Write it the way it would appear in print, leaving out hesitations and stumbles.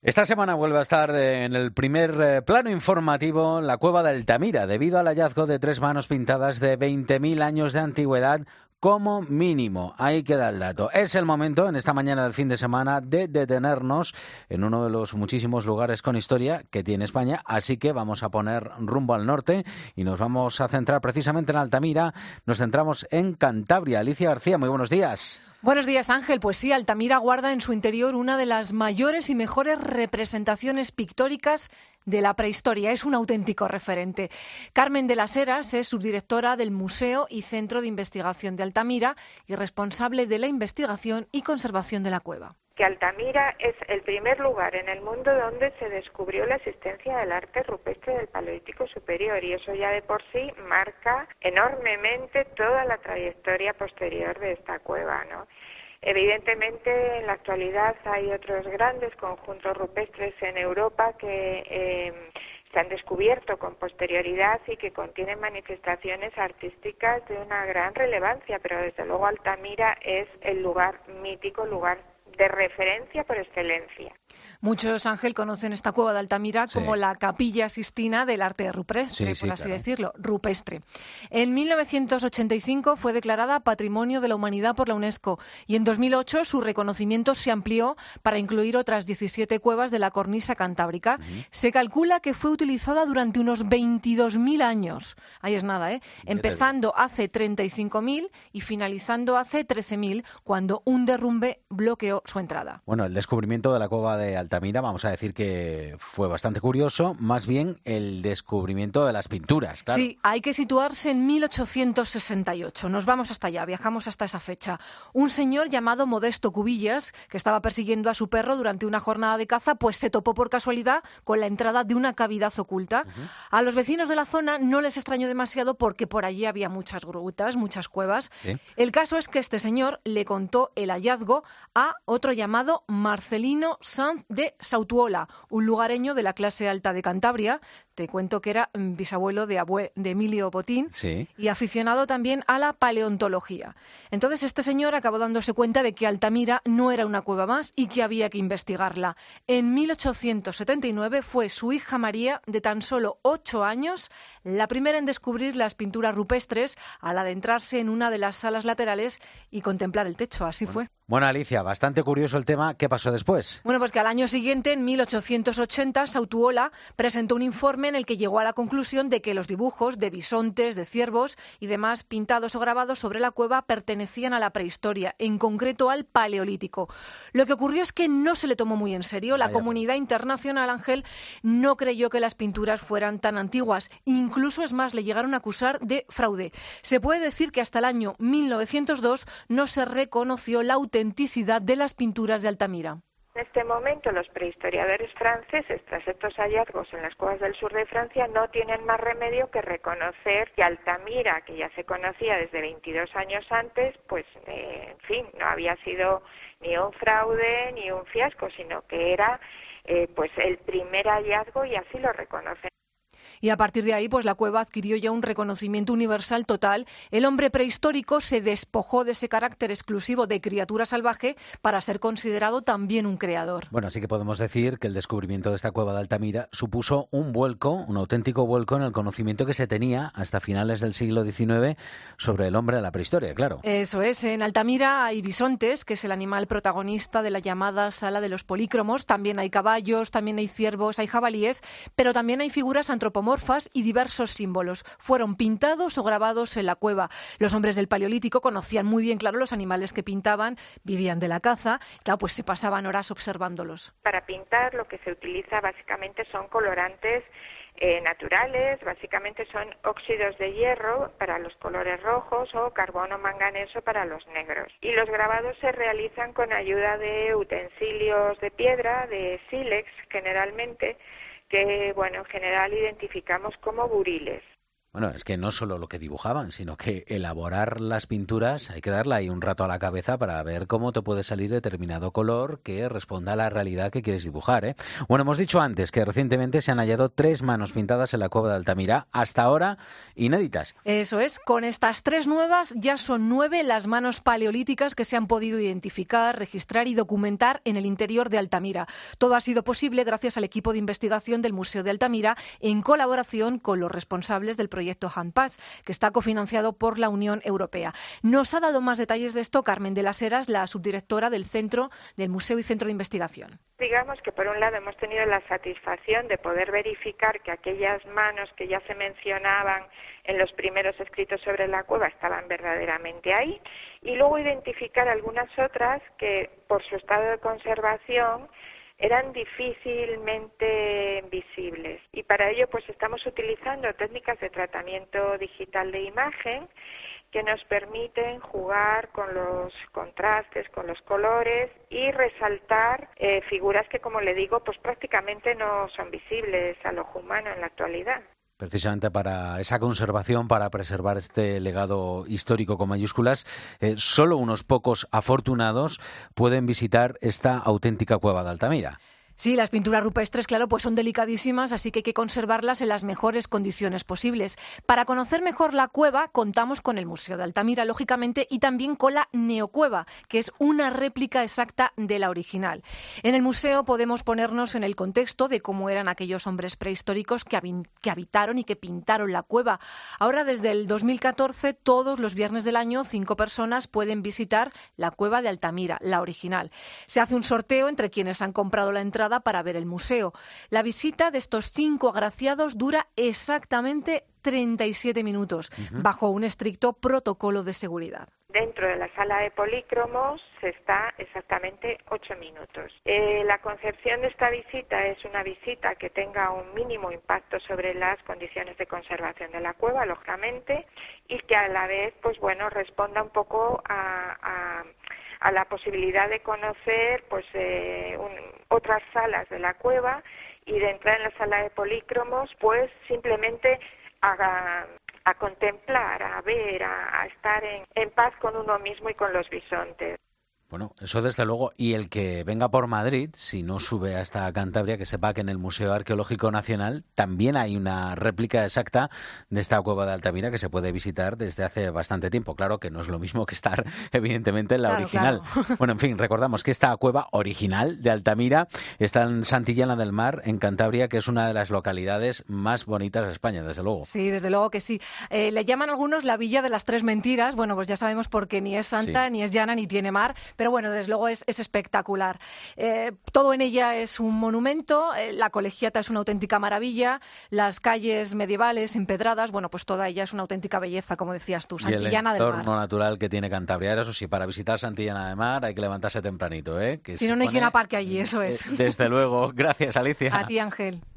Esta semana vuelve a estar en el primer plano informativo la cueva de Altamira, debido al hallazgo de 3 manos pintadas de 20.000 años de antigüedad como mínimo. Ahí queda el dato. Es el momento, en esta mañana del fin de semana, de detenernos en uno de los muchísimos lugares con historia que tiene España, así que vamos a poner rumbo al norte y nos vamos a centrar precisamente en Altamira. Nos centramos en Cantabria. Alicia García, muy buenos días. Buenos días, Ángel. Pues sí, Altamira guarda en su interior una de las mayores y mejores representaciones pictóricas de la prehistoria. Es un auténtico referente. Carmen de las Heras es subdirectora del Museo y Centro de Investigación de Altamira y responsable de la investigación y conservación de la cueva. Que Altamira es el primer lugar en el mundo donde se descubrió la existencia del arte rupestre del Paleolítico Superior, y eso ya de por sí marca enormemente toda la trayectoria posterior de esta cueva, ¿no? Evidentemente, en la actualidad hay otros grandes conjuntos rupestres en Europa que se han descubierto con posterioridad y que contienen manifestaciones artísticas de una gran relevancia, pero desde luego Altamira es el lugar mítico, lugar de referencia por excelencia. Muchos, Ángel, conocen esta cueva de Altamira como la Capilla Sistina del arte rupestre, por así decirlo, rupestre. En 1985 fue declarada Patrimonio de la Humanidad por la UNESCO y en 2008 su reconocimiento se amplió para incluir otras 17 cuevas de la cornisa cantábrica. Se calcula que fue utilizada durante unos 22.000 años. Ahí es nada, empezando hace 35.000 y finalizando hace 13.000, cuando un derrumbe bloqueó su entrada. Bueno, el descubrimiento de la cueva de Altamira, vamos a decir que fue bastante curioso, más bien el descubrimiento de las pinturas, claro. Sí, hay que situarse en 1868. Nos vamos hasta allá, viajamos hasta esa fecha. Un señor llamado Modesto Cubillas, que estaba persiguiendo a su perro durante una jornada de caza, pues se topó por casualidad con la entrada de una cavidad oculta. A los vecinos de la zona no les extrañó demasiado porque por allí había muchas grutas, muchas cuevas. El caso es que este señor le contó el hallazgo a otro llamado Marcelino Sanz de Sautuola, un lugareño de la clase alta de Cantabria. Te cuento que era bisabuelo de Emilio Botín y aficionado también a la paleontología. Entonces este señor acabó dándose cuenta de que Altamira no era una cueva más y que había que investigarla. En 1879 fue su hija María, de tan solo 8 años, la primera en descubrir las pinturas rupestres al adentrarse en una de las salas laterales y contemplar el techo. Así fue. Bueno, Alicia, bastante curioso el tema. ¿Qué pasó después? Bueno, pues que al año siguiente, en 1880, Sautuola presentó un informe en el que llegó a la conclusión de que los dibujos de bisontes, de ciervos y demás pintados o grabados sobre la cueva pertenecían a la prehistoria, en concreto al Paleolítico. Lo que ocurrió es que no se le tomó muy en serio. La comunidad internacional, Ángel, no creyó que las pinturas fueran tan antiguas. Incluso, es más, le llegaron a acusar de fraude. Se puede decir que hasta el año 1902 no se reconoció la autenticidad de las pinturas de Altamira. En este momento, los prehistoriadores franceses, tras estos hallazgos en las cuevas del sur de Francia, no tienen más remedio que reconocer que Altamira, que ya se conocía desde 22 años antes, pues, en fin, no había sido ni un fraude ni un fiasco, sino que era pues el primer hallazgo, y así lo reconocen. Y a partir de ahí, pues la cueva adquirió ya un reconocimiento universal total. El hombre prehistórico se despojó de ese carácter exclusivo de criatura salvaje para ser considerado también un creador. Bueno, así que podemos decir que el descubrimiento de esta cueva de Altamira supuso un vuelco, un auténtico vuelco en el conocimiento que se tenía hasta finales del siglo XIX sobre el hombre de la prehistoria, claro. Eso es. En Altamira hay bisontes, que es el animal protagonista de la llamada Sala de los Polícromos. También hay caballos, también hay ciervos, hay jabalíes, pero también hay figuras antropomorfas y diversos símbolos. Fueron pintados o grabados en la cueva. Los hombres del Paleolítico conocían muy bien, claro, los animales que pintaban, vivían de la caza, claro, pues se pasaban horas observándolos. Para pintar lo que se utiliza básicamente son colorantes naturales, básicamente son óxidos de hierro para los colores rojos o carbono manganeso para los negros. Y los grabados se realizan con ayuda de utensilios de piedra, de sílex generalmente, que, bueno, en general identificamos como buriles. Bueno, es que no solo lo que dibujaban, sino que elaborar las pinturas hay que darle ahí un rato a la cabeza para ver cómo te puede salir determinado color que responda a la realidad que quieres dibujar, ¿eh? Bueno, hemos dicho antes que recientemente se han hallado 3 manos pintadas en la cueva de Altamira, hasta ahora inéditas. Eso es, con estas 3 nuevas ya son 9 las manos paleolíticas que se han podido identificar, registrar y documentar en el interior de Altamira. Todo ha sido posible gracias al equipo de investigación del Museo de Altamira en colaboración con los responsables del proyecto Handpass, que está cofinanciado por la Unión Europea. Nos ha dado más detalles de esto Carmen de las Heras, la subdirectora del Museo y Centro de Investigación. Digamos que por un lado hemos tenido la satisfacción de poder verificar que aquellas manos que ya se mencionaban en los primeros escritos sobre la cueva estaban verdaderamente ahí, y luego identificar algunas otras que por su estado de conservación eran difícilmente visibles, y para ello pues estamos utilizando técnicas de tratamiento digital de imagen que nos permiten jugar con los contrastes, con los colores y resaltar figuras que, como le digo, pues prácticamente no son visibles al ojo humano en la actualidad. Precisamente para esa conservación, para preservar este legado histórico con mayúsculas, solo unos pocos afortunados pueden visitar esta auténtica cueva de Altamira. Sí, las pinturas rupestres, claro, pues son delicadísimas, así que hay que conservarlas en las mejores condiciones posibles. Para conocer mejor la cueva, contamos con el Museo de Altamira, lógicamente, y también con la Neocueva, que es una réplica exacta de la original. En el museo podemos ponernos en el contexto de cómo eran aquellos hombres prehistóricos que habitaron y que pintaron la cueva. Ahora, desde el 2014, todos los viernes del año, 5 personas pueden visitar la cueva de Altamira, la original. Se hace un sorteo entre quienes han comprado la entrada para ver el museo. La visita de estos 5 agraciados dura exactamente 37 minutos, bajo un estricto protocolo de seguridad. Dentro de la sala de polícromos se está exactamente 8 minutos. La concepción de esta visita es una visita que tenga un mínimo impacto sobre las condiciones de conservación de la cueva, lógicamente, y que a la vez, pues bueno, responda un poco a la posibilidad de conocer pues otras salas de la cueva, y de entrar en la sala de polícromos pues simplemente a contemplar, a ver, a estar en paz con uno mismo y con los bisontes. Bueno, eso desde luego. Y el que venga por Madrid, si no sube hasta Cantabria, que sepa que en el Museo Arqueológico Nacional también hay una réplica exacta de esta cueva de Altamira que se puede visitar desde hace bastante tiempo. Claro que no es lo mismo que estar, evidentemente, en la original. Claro. Bueno, en fin, recordamos que esta cueva original de Altamira está en Santillana del Mar, en Cantabria, que es una de las localidades más bonitas de España, desde luego. Sí, desde luego que sí. Le llaman algunos la Villa de las Tres Mentiras. Bueno, pues ya sabemos por qué ni es santa, ni es llana, ni tiene mar. Pero bueno, desde luego es espectacular. Todo en ella es un monumento, la colegiata es una auténtica maravilla, las calles medievales empedradas, bueno, pues toda ella es una auténtica belleza, como decías tú, Santillana del Mar. Y el entorno natural que tiene Cantabria, eso sí, para visitar Santillana del Mar hay que levantarse tempranito, ¿eh? Que si no, no hay quien aparque allí, eso es. Desde luego. Gracias, Alicia. A ti, Ángel.